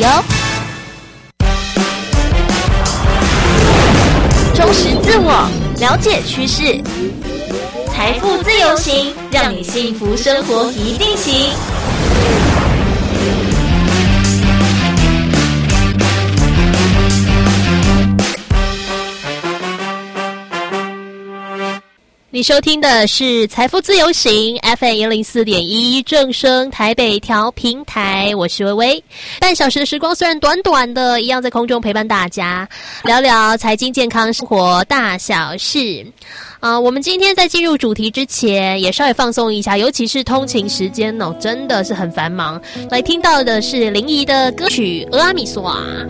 哦。充实自我，了解趋势，财富自由行，让你幸福生活一定行。你收听的是财富自由行 FM104.1 正声台北调频台，我是薇薇。半小时的时光虽然短短的，一样在空中陪伴大家，聊聊财经健康生活大小事。我们今天在进入主题之前，也稍微放松一下，尤其是通勤时间哦，真的是很繁忙。来听到的是林怡的歌曲《俄阿米索》。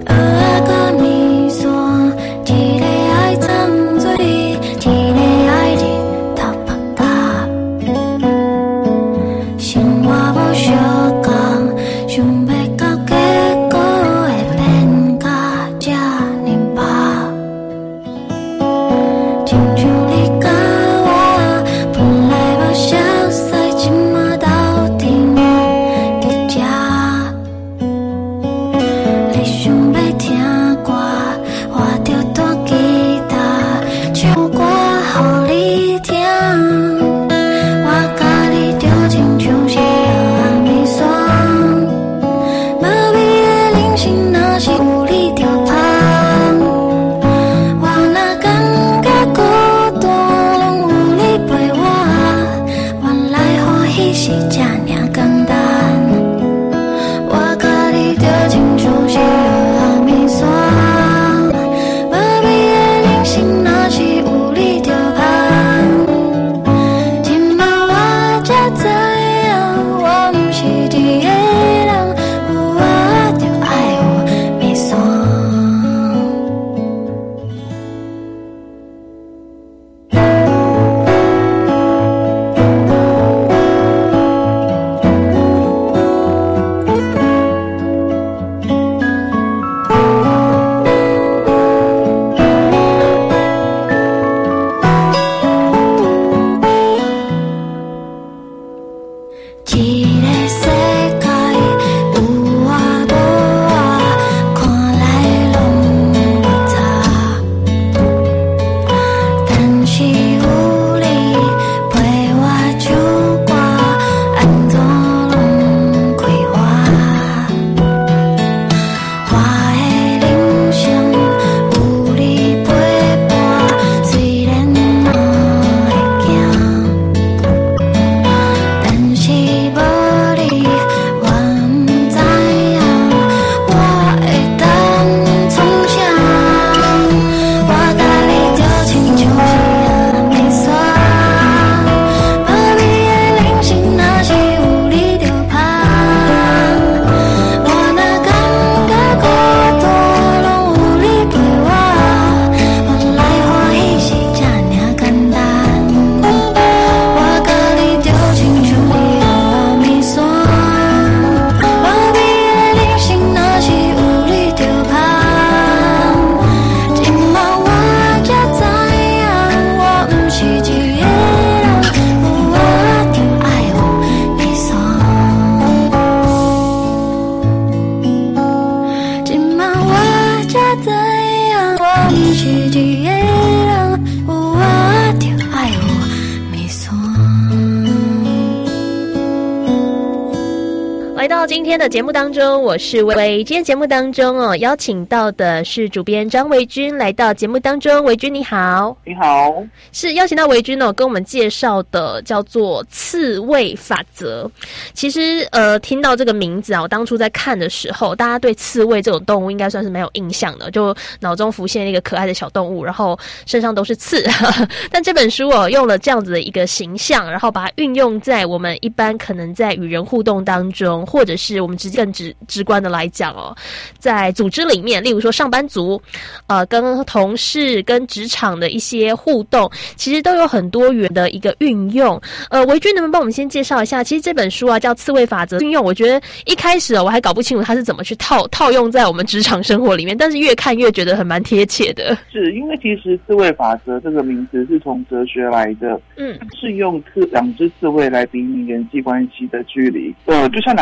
今天的节目当中，我是薇薇。今天节目当中邀请到的是主编张维君来到节目当中。维君你好。 你好。 是邀请到维君跟我们介绍的叫做刺猬法则。其实听到这个名字我当初在看的时候，大家对刺猬这种动物应该算是没有印象的，就脑中浮现一个可爱的小动物，然后身上都是刺。但这本书用了这样子的一个形象，然后把它运用在我们一般可能在与人互动当中，或者是我们更直观的来讲在组织里面，例如说上班族跟同事跟职场的一些互动，其实都有很多元的一个运用。维君能不能帮我们先介绍一下，其实这本书叫刺猬法则运用，我觉得一开始我还搞不清楚它是怎么去套用在我们职场生活里面，但是越看越觉得很蛮贴切的。 是因为其实刺猬法则这个名字是从哲学来的，是用两只刺猬来比拟人际关系的距离。就像两只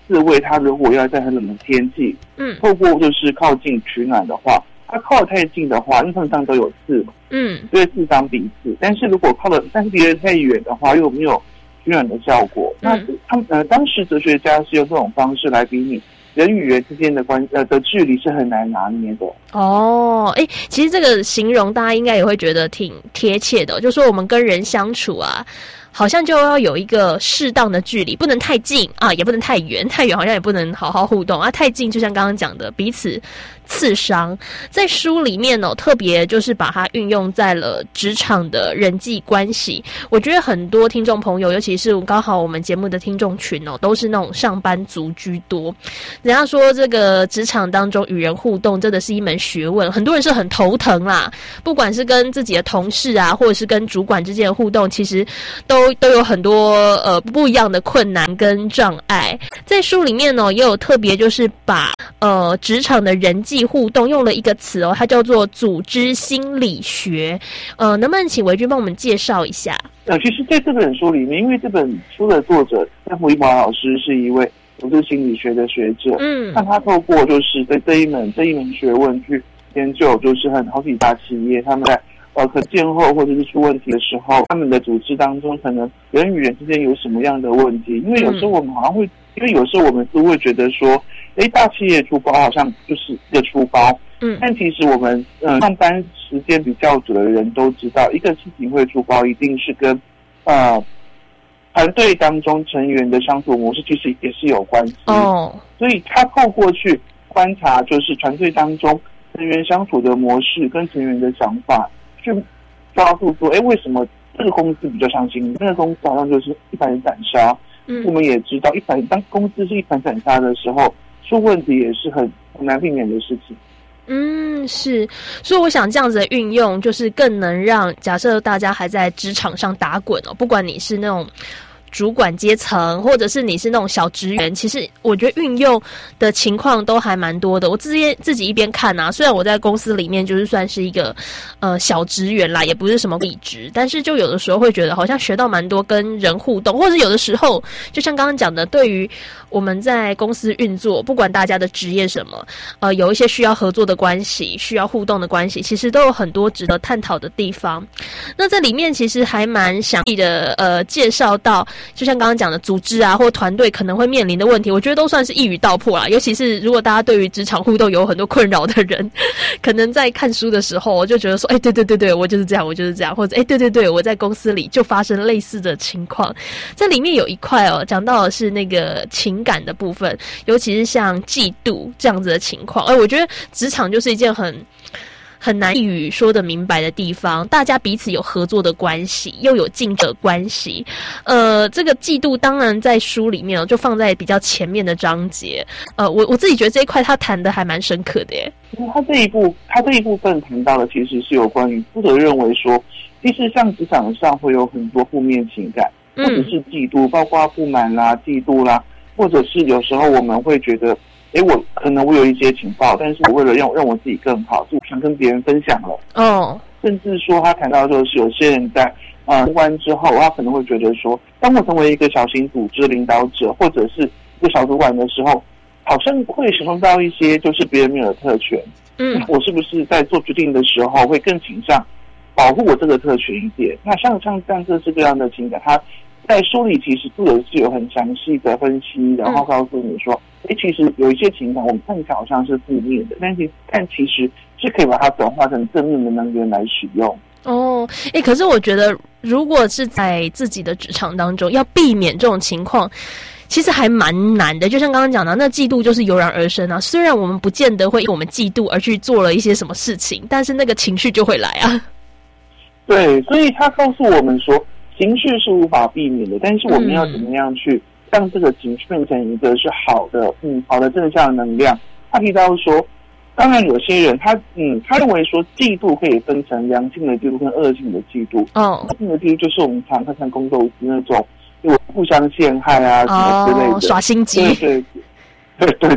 刺猬它如果要在很冷的天气，透过就是靠近取暖的话，它靠得太近的话，因为它们上都有刺嘛，就会刺伤彼此。但是如果但是离得太远的话，又没有取暖的效果。那当时哲学家是用这种方式来比拟人与人之间的的距离是很难拿捏的。 其实这个形容大家应该也会觉得挺贴切的，就说我们跟人相处啊，好像就要有一个适当的距离，不能太近啊，也不能太远，太远好像也不能好好互动啊，太近就像刚刚讲的彼此刺伤。在书里面特别就是把它运用在了职场的人际关系。我觉得很多听众朋友，尤其是刚好我们节目的听众群都是那种上班族居多。人家说这个职场当中与人互动真的是一门学问，很多人是很头疼啦，不管是跟自己的同事啊，或者是跟主管之间的互动，其实都有很多不一样的困难跟障碍。在书里面也有特别就是把职场的人际互动用了一个词它叫做组织心理学。能不能请维君帮我们介绍一下？ 其实在这本书里面，因为这本书的作者张胡一宝老师是一位组织心理学的学者，那他透过就是在这一门学问去研究，就是好几大企业他们在可见后或者是出问题的时候，他们的组织当中可能人与人之间有什么样的问题。因为有时候我们好像会，因为有时候我们是会觉得说，大企业出包好像就是一个出包，但其实我们上班时间比较久的人都知道，一个事情会出包，一定是跟团队当中成员的相处模式其实也是有关系。所以他透过去观察，就是团队当中成员相处的模式跟成员的想法，去抓住说，为什么这个公司比较像新闻，那个公司好像就是一盘散沙。我们也知道，当公司是一盘散沙的时候，出问题也是很难避免的事情。 是，所以我想这样子的运用，就是更能让假设大家还在职场上打滚不管你是那种主管阶层，或者是你是那种小职员，其实我觉得运用的情况都还蛮多的。我自己一边看虽然我在公司里面就是算是一个小职员啦，也不是什么理职，但是就有的时候会觉得好像学到蛮多跟人互动，或者有的时候就像刚刚讲的，对于我们在公司运作，不管大家的职业什么，有一些需要合作的关系，需要互动的关系，其实都有很多值得探讨的地方。那在里面其实还蛮详细的介绍到，就像刚刚讲的组织啊或团队可能会面临的问题，我觉得都算是一语道破啦。尤其是如果大家对于职场互动有很多困扰的人，可能在看书的时候我就觉得说，对，我就是这样，或者对，我在公司里就发生类似的情况。在里面有一块讲到的是那个情感的部分，尤其是像嫉妒这样子的情况。我觉得职场就是一件很难一语说得明白的地方，大家彼此有合作的关系，又有竞争关系。这个嫉妒当然在书里面就放在比较前面的章节。我自己觉得这一块他谈的还蛮深刻的耶。 他这一部分谈到的其实是有关于作者认为说，其实像职场上会有很多负面情感，或者是嫉妒，包括不满啦、嫉妒啦，或者是有时候我们会觉得我有一些情报，但是我为了让我自己更好，就想跟别人分享了。甚至说他谈到就是有些人在升官之后，他可能会觉得说，当我成为一个小型组织领导者或者是一个小主管的时候，好像会使用到一些就是别人没有的特权。我是不是在做决定的时候会更倾向保护我这个特权一点？那像这样各式各样的情感，他在书里其实作者是有很详细的分析，然后告诉你说，其实有一些情感我们看起来好像是负面的，但其实是可以把它转化成正面的能源来使用。 可是我觉得如果是在自己的职场当中要避免这种情况，其实还蛮难的。就像刚刚讲的，那嫉妒就是油然而生啊。虽然我们不见得会因为我们嫉妒而去做了一些什么事情，但是那个情绪就会来啊。对， 所以他告诉我们说，情绪是无法避免的，但是我们要怎么样去让这个情绪变成一个是好的正向能量。他提到说，当然有些人他认为说嫉妒可以分成良性的嫉妒跟恶性的嫉妒。恶性的嫉妒就是我们常看宫斗剧那种有互相陷害啊什么之类的， 耍心机。 对。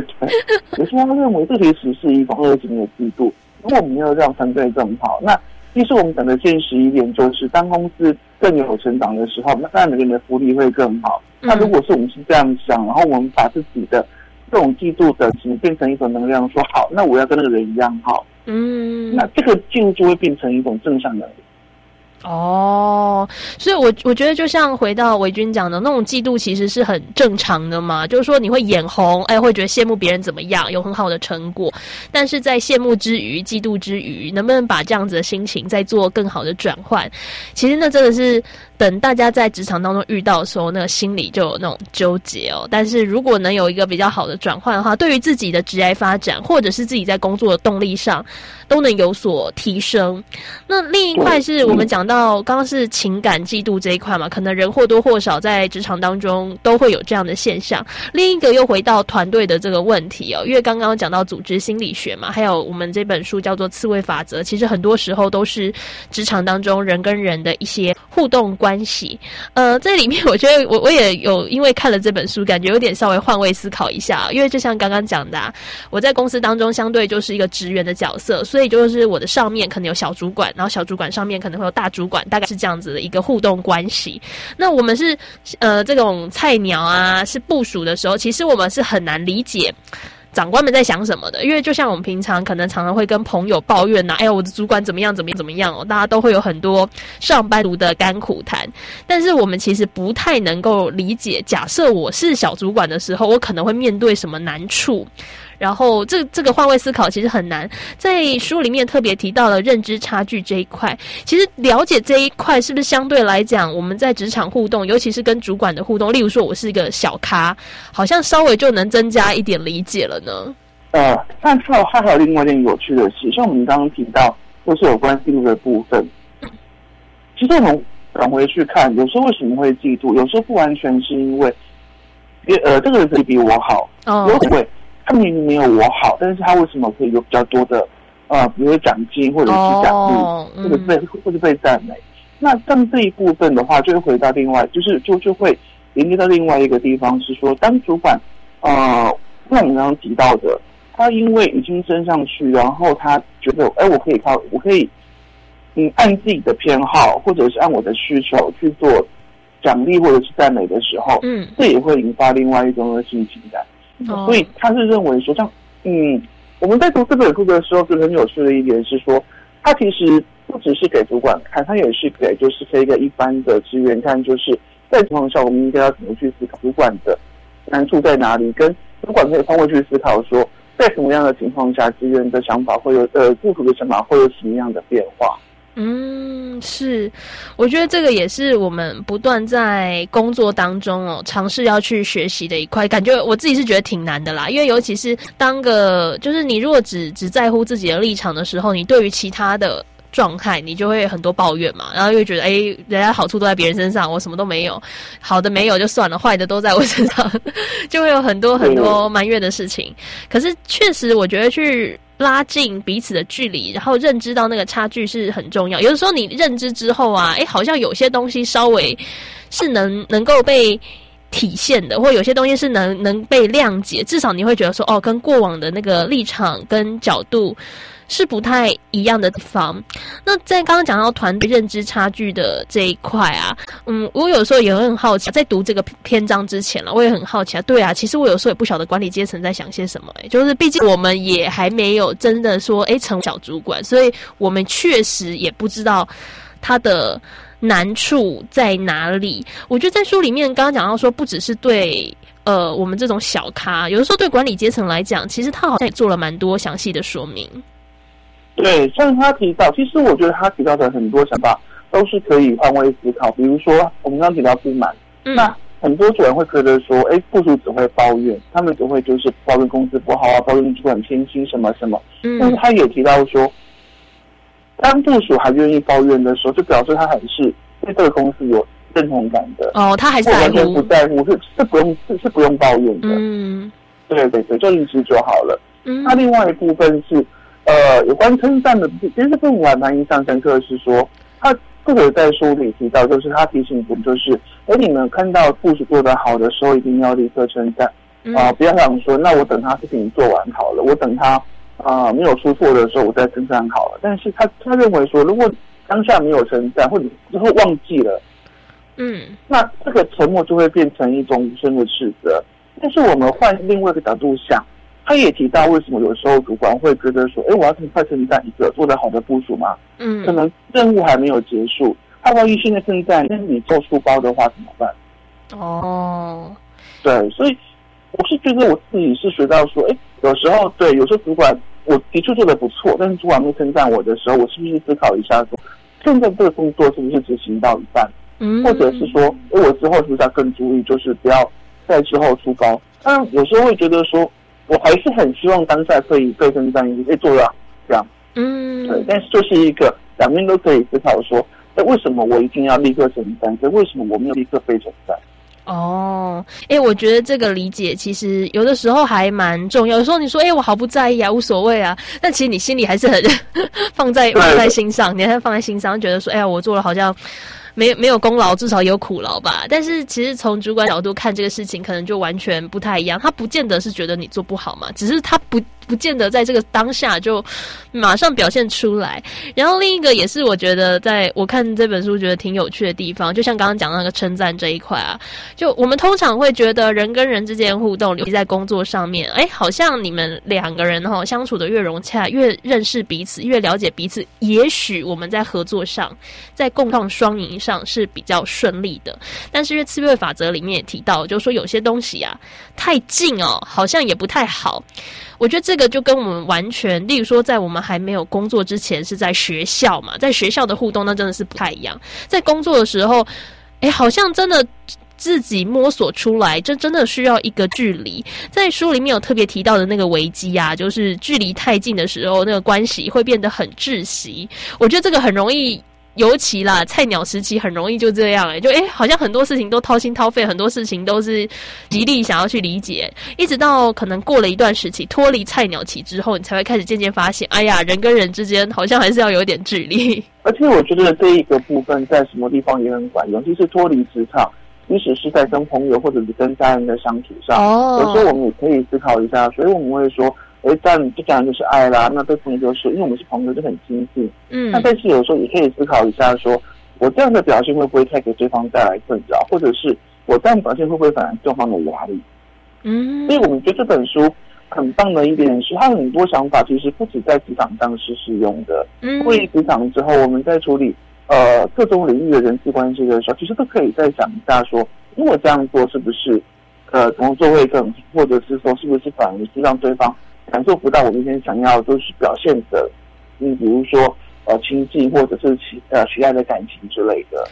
有些人认为这其实是一种恶性的嫉妒。如果我们要让团队更好，那其实我们讲的现实一点，就是当公司更有成长的时候，那当然每个人的福利会更好。那如果是我们是这样想，然后我们把自己的这种嫉妒的心变成一种能量，说好，那我要跟那个人一样好。那这个嫉妒就会变成一种正向能力。 所以我觉得就像回到维君讲的那种嫉妒其实是很正常的嘛，就是说你会眼红，会觉得羡慕别人怎么样有很好的成果，但是在羡慕之余嫉妒之余，能不能把这样子的心情再做更好的转换，其实那真的是等大家在职场当中遇到的时候，那个心里就有那种纠结但是如果能有一个比较好的转换的话，对于自己的职业发展或者是自己在工作的动力上都能有所提升。那另一块是我们讲到刚刚是情感嫉妒这一块嘛，可能人或多或少在职场当中都会有这样的现象。另一个又回到团队的这个问题因为刚刚讲到组织心理学嘛，还有我们这本书叫做刺猬法则，其实很多时候都是职场当中人跟人的一些互动关系。这里面我觉得我也有因为看了这本书，感觉有点稍微换位思考一下因为就像刚刚讲的我在公司当中相对就是一个职员的角色，所以就是我的上面可能有小主管，然后小主管上面可能会有大主管，大概是这样子的一个互动关系。那我们是这种菜鸟是部署的时候，其实我们是很难理解长官们在想什么的，因为就像我们平常可能常常会跟朋友抱怨我的主管怎么样大家都会有很多上班族的甘苦谈，但是我们其实不太能够理解，假设我是小主管的时候，我可能会面对什么难处。然后这个换位思考其实很难，在书里面特别提到了认知差距这一块。其实了解这一块是不是相对来讲，我们在职场互动，尤其是跟主管的互动，例如说我是一个小咖，好像稍微就能增加一点理解了呢？ 但还有另外一件有趣的事，像我们刚刚提到就是有关嫉妒的部分。其实我们转回去看，有时候为什么会嫉妒，有时候不完全是因为这个人比我好，有可能他明明没有我好，但是他为什么可以有比较多的比如说奖金或者是奖励，或者被赞美？那像这一部分的话，就会回到另外，就会连接到另外一个地方，是说当主管像我们刚刚提到的，他因为已经升上去，然后他觉得我可以按自己的偏好或者是按我的需求去做奖励或者是赞美的时候，这也会引发另外一种恶性情感。所以他是认为说，像我们在读这本书的时候，就很有趣的一点是说，他其实不只是给主管看，他也是给一个一般的职员看，就是在情况下我们应该要怎么去思考主管的难处在哪里，跟主管可以换位去思考说，在什么样的情况下，职员的想法会有部署的想法会有什么样的变化。 是，我觉得这个也是我们不断在工作当中尝试要去学习的一块，感觉我自己是觉得挺难的啦，因为尤其是就是你如果只在乎自己的立场的时候，你对于其他的状态你就会很多抱怨嘛，然后又觉得人家好处都在别人身上，我什么都没有，好的没有就算了，坏的都在我身上就会有很多埋怨的事情。可是确实我觉得去拉近彼此的距离，然后认知到那个差距是很重要。有的时候你认知之后好像有些东西稍微是能够被体现的，或有些东西是能被谅解，至少你会觉得说跟过往的那个立场跟角度是不太一样的地方。那在刚刚讲到团队认知差距的这一块我有时候也会很好奇，在读这个篇章之前我也很好奇对其实我有时候也不晓得管理阶层在想些什么就是毕竟我们也还没有真的说成为小主管，所以我们确实也不知道他的难处在哪里。我觉得在书里面刚刚讲到说，不只是对我们这种小咖，有的时候对管理阶层来讲，其实他好像也做了蛮多详细的说明。 对，像他提到，其实我觉得他提到的很多想法都是可以换位思考。比如说我们刚刚提到不满，那很多主人会觉得说部属只会抱怨，他们只会就是抱怨公司不好抱怨主管偏心什么什么。但是他也提到说，当部属还愿意抱怨的时候，就表示他还是对这个公司有认同感的。他还是完全不在乎，是不用抱怨的。对对对，就离职就好了。那另外一部分是有关称赞的，其实这部分我还蛮印象深刻的是说，他作者在书里提到，就是他提醒我们，就是你们看到部属做得好的时候，一定要立刻称赞不要想说，那我等他事情做完好了，我等他没有出错的时候，我再称赞好了。但是他认为说，如果当下没有称赞，或者之后忘记了，那这个沉默就会变成一种无声的斥责。但是我们换另外一个角度想，他也提到为什么有时候主管会觉得说，我要很快称赞一个做得好的部属嘛，可能任务还没有结束，他万一现在称赞，但是你做出包的话怎么办？对，所以我是觉得我自己是学到说，有时候主管我的确做得不错，但是主管没称赞我的时候，我是不是思考一下说，现在这个工作是不是执行到一半，或者是说，我之后是不是要更注意，就是不要在之后出包。当然有时候会觉得说，我还是很希望当下可以被称赞，做得好这样。对，但是就是一个两边都可以思考说，为什么我一定要立刻称赞？为什么我没有立刻被称赞？ 我觉得这个理解其实有的时候还蛮重要。有时候你说，我毫不在意啊，无所谓啊，但其实你心里还是很放在心上，你还是放在心上，觉得说，我做了好像没有功劳，至少有苦劳吧。但是其实从主管角度看这个事情，可能就完全不太一样。他不见得是觉得你做不好嘛，只是他不见得在这个当下就马上表现出来。然后另一个也是我觉得在我看这本书觉得挺有趣的地方，就像刚刚讲到那个称赞这一块啊，就我们通常会觉得人跟人之间互动，尤其在工作上面，好像你们两个人相处的越融洽，越认识彼此，越了解彼此，也许我们在合作上，在共创双赢上是比较顺利的。但是因为刺猬法则里面也提到，就是说有些东西啊太近好像也不太好。我觉得这个就跟我们完全，例如说在我们还没有工作之前是在学校嘛，在学校的互动那真的是不太一样。在工作的时候，好像真的自己摸索出来，这真的需要一个距离。在书里面有特别提到的那个危机啊，就是距离太近的时候，那个关系会变得很窒息。我觉得这个很容易，尤其啦，菜鸟时期很容易就这样好像很多事情都掏心掏肺，很多事情都是极力想要去理解，一直到可能过了一段时期，脱离菜鸟期之后，你才会开始渐渐发现，人跟人之间好像还是要有一点距离。 而且我觉得这一个部分在什么地方也很管用，就是脱离职场，即使是在跟朋友或者是跟家人的相处上，有时候我们也可以思考一下，所以我们会说，但这当然就是爱啦，那对朋友就是因为我们是朋友就很亲近，那但是有时候也可以思考一下说，我这样的表现会不会太给对方带来困扰，或者是我这样的表现会不会反而对方的压力？所以我们觉得这本书很棒的一点是，它很多想法其实不止在职场上是适用的。脱离职场之后，我们在处理各种领域的人际关系的时候，其实都可以再想一下说，如果这样做是不是工作会更，或者是说是不是反而是让对方感受不到我们今天想要就是表现的，比如说亲近或者是喜爱的感情之类的。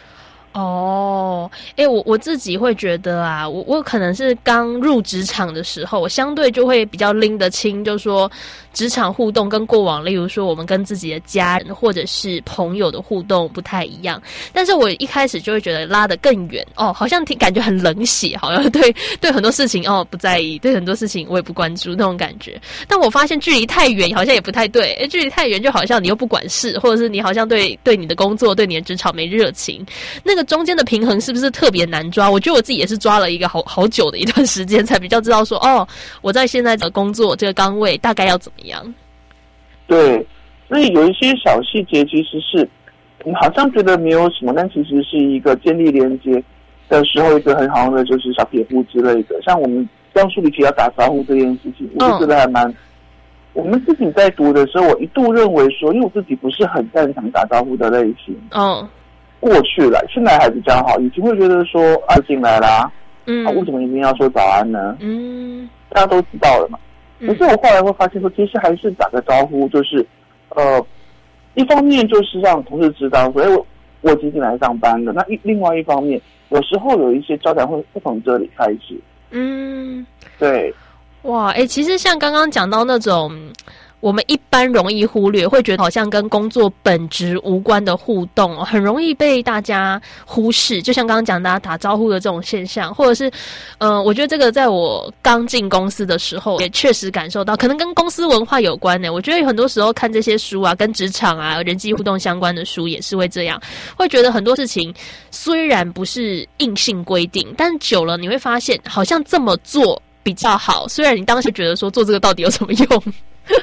我自己会觉得啊，我可能是刚入职场的时候，我相对就会比较拎得清，就是说职场互动跟过往，例如说我们跟自己的家人或者是朋友的互动不太一样。但是我一开始就会觉得拉得更远好像感觉很冷血，好像对很多事情不在意，对很多事情我也不关注那种感觉。但我发现距离太远好像也不太对，距离太远就好像你又不管事，或者是你好像对你的工作对你的职场没热情，那个中间的平衡是不是特别难抓？我觉得我自己也是抓了一个好久的一段时间，才比较知道说我在现在的工作这个岗位大概要怎么样。 对，所以有一些小细节其实是你好像觉得没有什么，但其实是一个建立连接的时候一个很好的就是小撇步之类的。像我们刚书里提到打招呼这件事情，我就觉得还蛮我们自己在读的时候，我一度认为说，因为我自己不是很擅长打招呼的类型过去了，现在还比较好，以前会觉得说进来啦，为什么一定要说早安呢？大家都知道了嘛。可是我后来会发现说，其实还是打个招呼，就是一方面就是让同事知道说，我今天来上班了。那另外一方面，有时候有一些交谈会从这里开始。对。 哇，其实像刚刚讲到那种我们一般容易忽略，会觉得好像跟工作本质无关的互动很容易被大家忽视。就像刚刚讲大家打招呼的这种现象，或者是我觉得这个在我刚进公司的时候也确实感受到，可能跟公司文化有关我觉得有很多时候看这些书啊，跟职场啊人际互动相关的书也是会这样，会觉得很多事情虽然不是硬性规定，但久了你会发现好像这么做比较好，虽然你当时觉得说做这个到底有什么用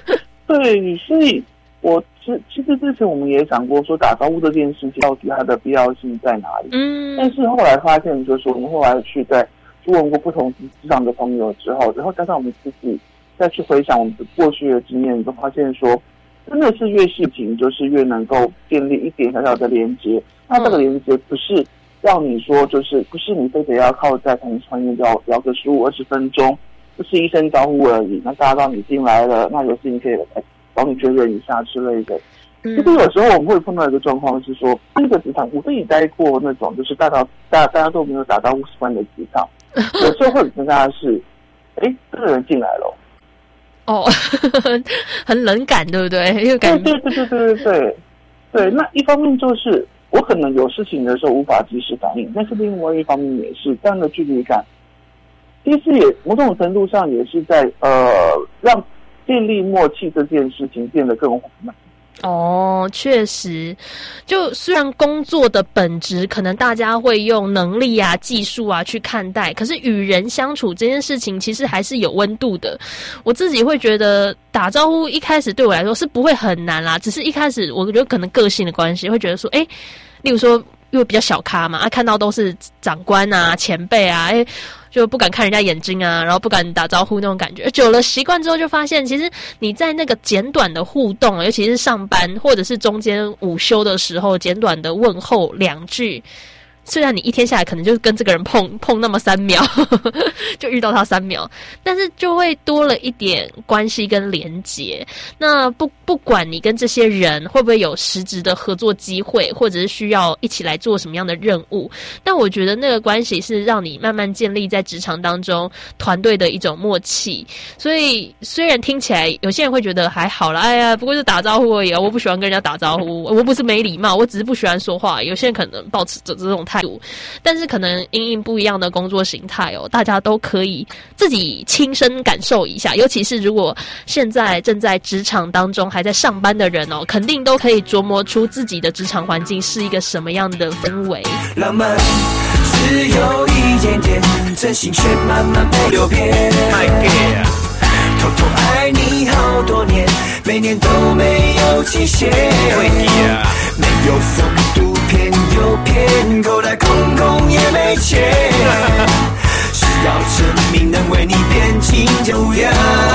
对，所以其实之前我们也讲过说打招呼这件事情到底它的必要性在哪里。但是后来发现就是说，我们后来去问过不同职场的朋友之后，然后加上我们自己再去回想我们过去的经验，就发现说真的是越细情就是越能够建立一点小小的连接。那这个连接不是让你说就是不是你非得要靠在同窗面聊个15-20分钟，就是一声招呼而已，那大家知道你进来了，那有事情可以来帮你确认一下之类的。其实有时候我们会碰到一个状况是说，这个职场我自己待过那种就是大家都没有打招呼习惯的职场，有时候会很尴尬的是，这个人进来了， 很冷感，对不对？ 对，那一方面就是我可能有事情的时候无法及时反应，但是另外一方面也是这样的距离感，其实也某种程度上也是在让建立默契这件事情变得更缓慢。 确实，就虽然工作的本质可能大家会用能力啊、技术啊去看待，可是与人相处这件事情其实还是有温度的。我自己会觉得打招呼一开始对我来说是不会很难啦，只是一开始我觉得可能个性的关系，会觉得说，例如说因为比较小咖嘛，看到都是长官啊、前辈啊，就不敢看人家眼睛啊，然后不敢打招呼那种感觉。久了习惯之后，就发现其实你在那个简短的互动，尤其是上班或者是中间午休的时候，简短的问候2句。虽然你一天下来可能就跟这个人碰那么3秒就遇到他3秒，但是就会多了一点关系跟连结。那不管你跟这些人会不会有实质的合作机会，或者是需要一起来做什么样的任务，但我觉得那个关系是让你慢慢建立在职场当中团队的一种默契。所以虽然听起来有些人会觉得还好啦，不过是打招呼而已啊，我不喜欢跟人家打招呼，我不是没礼貌，我只是不喜欢说话。有些人可能抱持着这种态度，但是可能因应不一样的工作形态大家都可以自己亲身感受一下。尤其是如果现在正在职场当中还在上班的人肯定都可以琢磨出自己的职场环境是一个什么样的氛围。 浪漫只有一点点，真心却慢慢被流变。偷偷爱你好多年，每年都没有极限，没有风度偏有偏，口袋空空也没钱，是要证明能为你变金就要。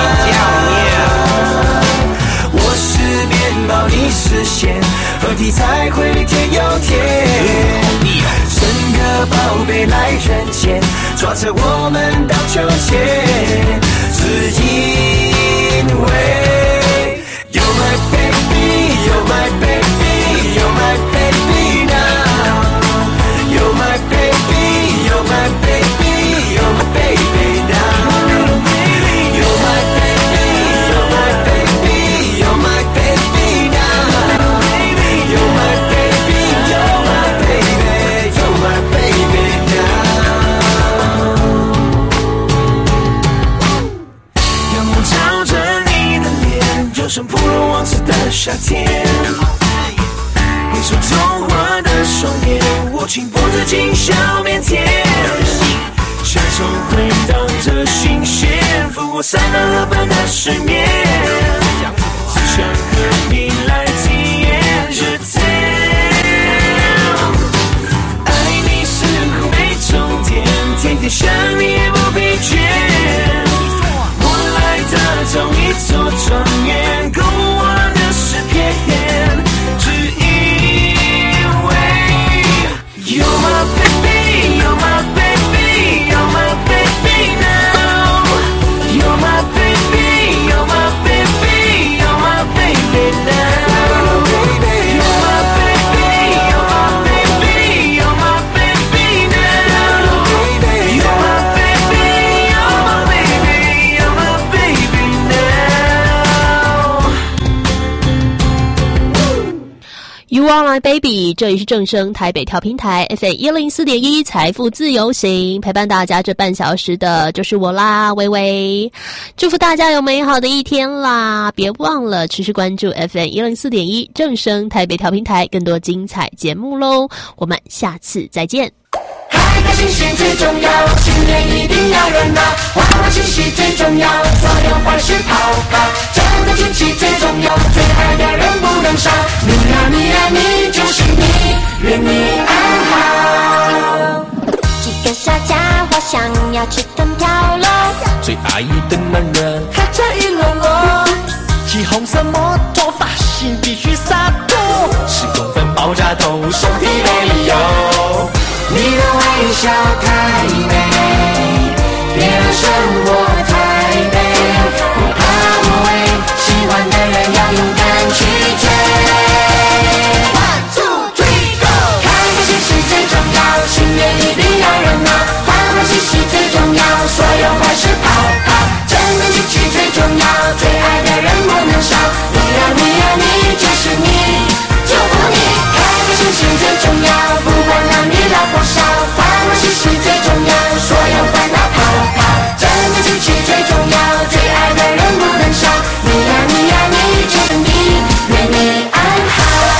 我是面包，你是馅，合体才会甜又甜。生个宝贝来人间，抓着我们荡秋千，只因为 You're my baby, You're my baby, You're my baby now. You're my baby, You're my baby, You're my baby now. You're my baby, You're my baby, You're my baby now. You're my baby, You're my baby, You're my baby now. 阳光照着你的脸，就像普罗旺斯的夏天。回首童话的双眼，我情不自禁笑腼腆。享受回荡着新鲜，拂过三南河畔的失眠，只想和你来体验日天。爱你似乎没终点，天天想你也不疲倦。我来打造一座庄园，够我的诗篇，只因为 You're my baby, You're my baby, You're my baby now. You're my baby, You're my baby, You're my baby now. You're my baby, You're my baby, You're my baby now. You're my baby, You're my baby, You're my baby now. You are my baby， 这里是正声台北调频台 FM104.1 财富自由行，陪伴大家这半小时的就是我啦，微微。祝福大家有美好的一天啦！别忘了持续关注 FM104.1 正声台北调频台更多精彩节目咯，我们下次再见。 开开心心最重要，新年一定要热闹，欢欢喜喜最重要，所有坏事跑跑，这个惊喜最重要。 摩托，发型必须洒脱，10公分爆炸头，身体没理由。你的微笑太美，别让生活太悲，不怕无畏，喜欢的人要勇敢去追。1, 2, 3, go！ 开开心心最重要，心愿一定要热闹，欢欢喜喜最重要，所有坏事跑跑，真的进去最重要，最爱的人不能少，你呀你呀你就是你，祝福你，开开心心最重要，不管男女老或少，欢欢喜喜最重要，所有烦恼跑跑，真的进去最重要，最爱的人不能少，你呀你呀你就是你，愿你安好。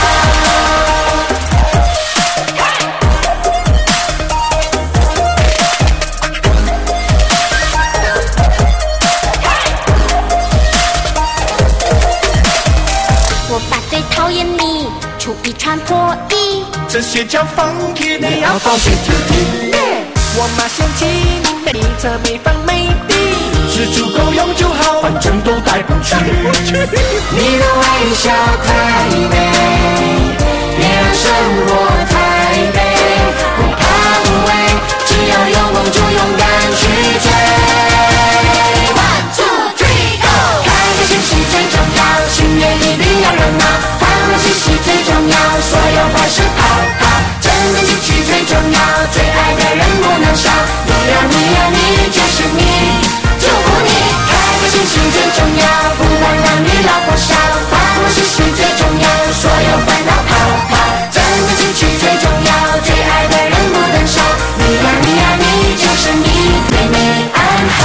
我爸最讨厌你，出一穿破衣， 这些叫放屁，你要保持体贴。我妈嫌弃你没车没房没地，只足够用就好，反正都带不去。你的微笑太美，别让生活太悲，不怕无畏，只要有梦就勇敢去追。1, 2, 3, go！ 开开心心最重要，心愿一定要热闹，欢欢喜喜最重要，所有坏事跑跑，真的进去最重要，最爱的人不能少，你呀你呀你就是你，祝福你，开开心心最重要，不管男女老或少，欢欢喜喜最重要，所有烦恼跑跑，真的进去最重要，最爱的人不能少，你呀你呀你就是你，愿你安好。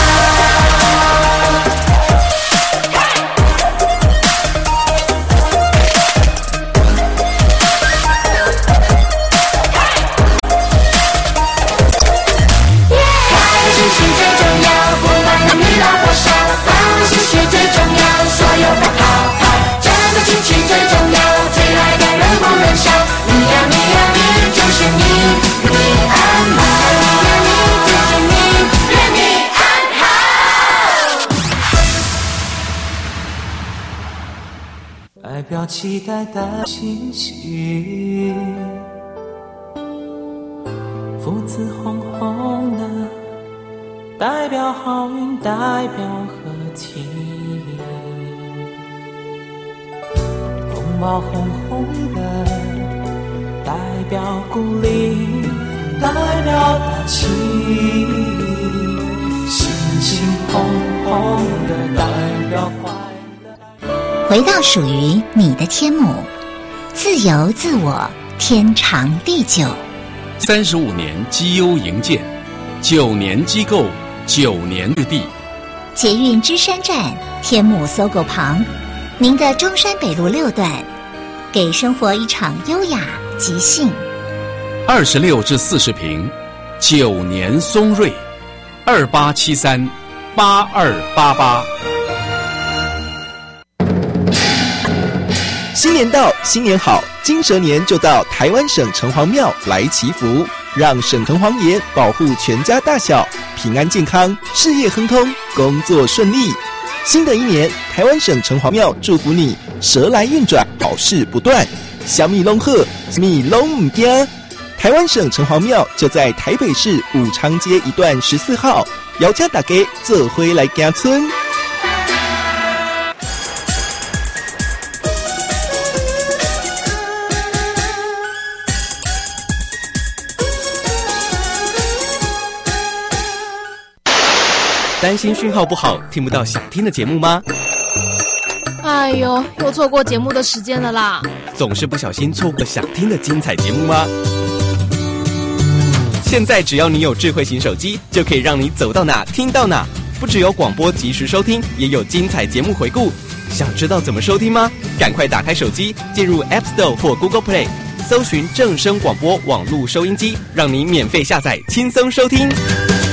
代表期待的信息，福字红红的，代表好运，代表和气，红包红红的，代表鼓励，代表大气，心情红红的，代表快乐。 回到属于你的天母，自由自我，天长地久。 35年绩优营建，9年机构，9年日地。 捷运芝山站天母搜狗旁，您的中山北路6段，给生活一场优雅即兴。 26至40坪，9年松瑞，28738288。 新年到，新年好，金蛇年就到台湾省城隍庙来祈福，让省城隍爷保护全家大小平安健康，事业亨通，工作顺利。新的一年，台湾省城隍庙祝福你蛇来运转，好事不断，小米龙鹤，米龙唔惊。台湾省城隍庙就在台北市武昌街一段14号，邀请大家做伙来行村。担心讯号不好，听不到想听的节目吗？ 哎呦，又错过节目的时间了啦！ 总是不小心错过想听的精彩节目吗？现在只要你有智慧型手机，就可以让你走到哪听到哪。不只有广播及时收听，也有精彩节目回顾。想知道怎么收听吗？赶快打开手机，进入 App Store 或 Google Play， 搜寻正声广播网络收音机，让你免费下载，轻松收听。